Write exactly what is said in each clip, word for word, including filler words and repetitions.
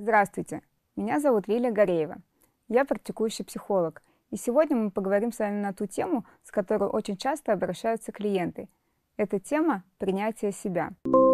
Здравствуйте, меня зовут Лилия Гореева, я практикующий психолог, и сегодня мы поговорим с вами на ту тему, с которой очень часто обращаются клиенты. Это тема принятия себя.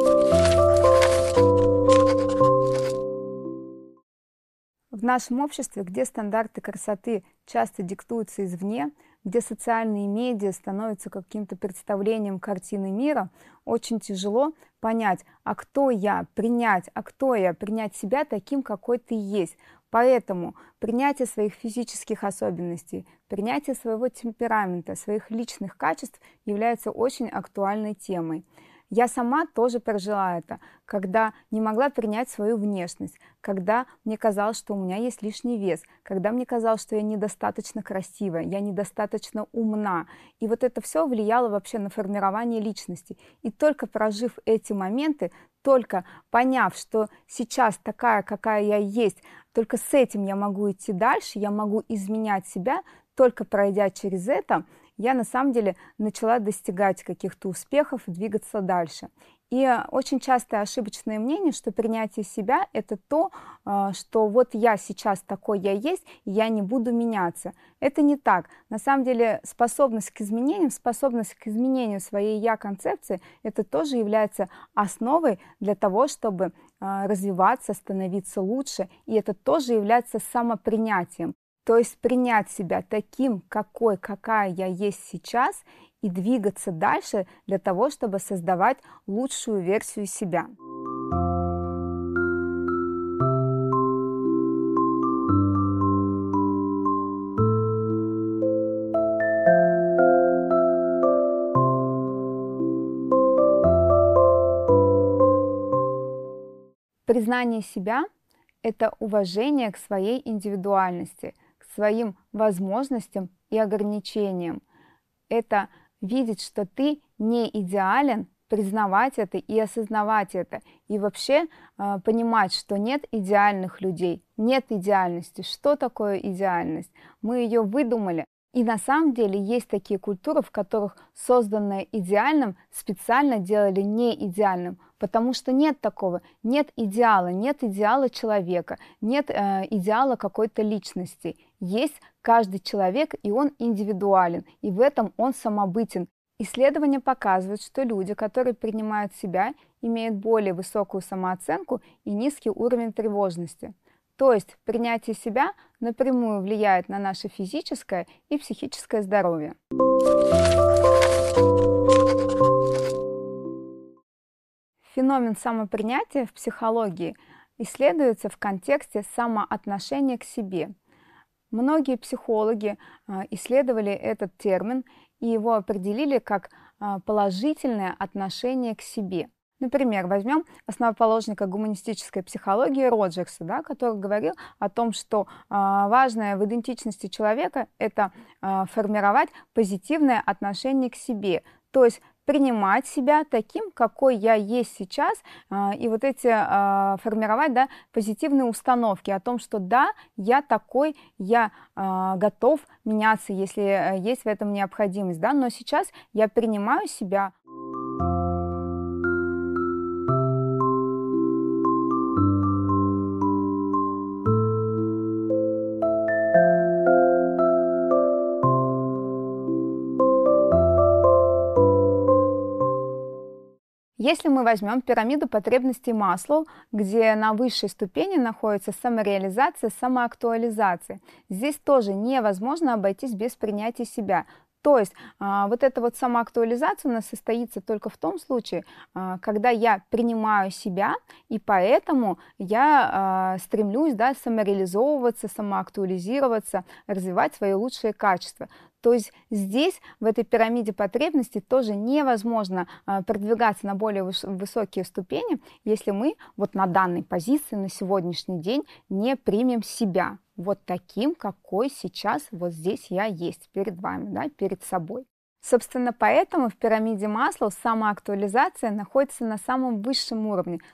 В нашем обществе, где стандарты красоты часто диктуются извне, где социальные медиа становятся каким-то представлением картины мира, очень тяжело понять, а кто я, принять, а кто я, принять себя таким, какой ты есть. Поэтому принятие своих физических особенностей, принятие своего темперамента, своих личных качеств является очень актуальной темой. Я сама тоже пережила это, когда не могла принять свою внешность, когда мне казалось, что у меня есть лишний вес, когда мне казалось, что я недостаточно красивая, я недостаточно умна. И вот это все влияло вообще на формирование личности. И только прожив эти моменты, только поняв, что сейчас такая, какая я есть, только с этим я могу идти дальше, я могу изменять себя, только пройдя через это, я на самом деле начала достигать каких-то успехов, двигаться дальше. И очень частое ошибочное мнение, что принятие себя – это то, что вот я сейчас такой я есть, и я не буду меняться. Это не так. На самом деле способность к изменениям, способность к изменению своей я-концепции – это тоже является основой для того, чтобы развиваться, становиться лучше, и это тоже является самопринятием. То есть принять себя таким, какой, какая я есть сейчас, и двигаться дальше для того, чтобы создавать лучшую версию себя. Признание себя – это уважение к своей индивидуальности, своим возможностям и ограничениям. Это видеть, что ты не идеален, признавать это и осознавать это. И вообще э, понимать, что нет идеальных людей, нет идеальности. Что такое идеальность? Мы ее выдумали. И на самом деле есть такие культуры, в которых созданное идеальным специально делали не идеальным, потому что нет такого, нет идеала, нет идеала человека, нет э, идеала какой-то личности. Есть каждый человек, и он индивидуален, и в этом он самобытен. Исследования показывают, что люди, которые принимают себя, имеют более высокую самооценку и низкий уровень тревожности. То есть принятие себя напрямую влияет на наше физическое и психическое здоровье. Феномен самопринятия в психологии исследуется в контексте самоотношения к себе. Многие психологи исследовали этот термин и его определили как положительное отношение к себе. Например, возьмем основоположника гуманистической психологии Роджерса, да, который говорил о том, что э, важное в идентичности человека – это э, формировать позитивное отношение к себе, то есть принимать себя таким, какой я есть сейчас, э, и вот эти э, формировать, да, позитивные установки о том, что да, я такой, я э, готов меняться, если есть в этом необходимость, да, но сейчас я принимаю себя. Если мы возьмем пирамиду потребностей Маслоу, где на высшей ступени находится самореализация, самоактуализация, здесь тоже невозможно обойтись без принятия себя. То есть а, вот эта вот самоактуализация у нас состоится только в том случае, а, когда я принимаю себя, и поэтому я а, стремлюсь, да, самореализовываться, самоактуализироваться, развивать свои лучшие качества. То есть здесь, в этой пирамиде потребностей, тоже невозможно а, продвигаться на более высокие ступени, если мы вот на данной позиции, на сегодняшний день не примем себя вот таким, какой сейчас вот здесь я есть перед вами, да, перед собой. Собственно, поэтому в пирамиде Маслоу самоактуализация находится на самом высшем уровне,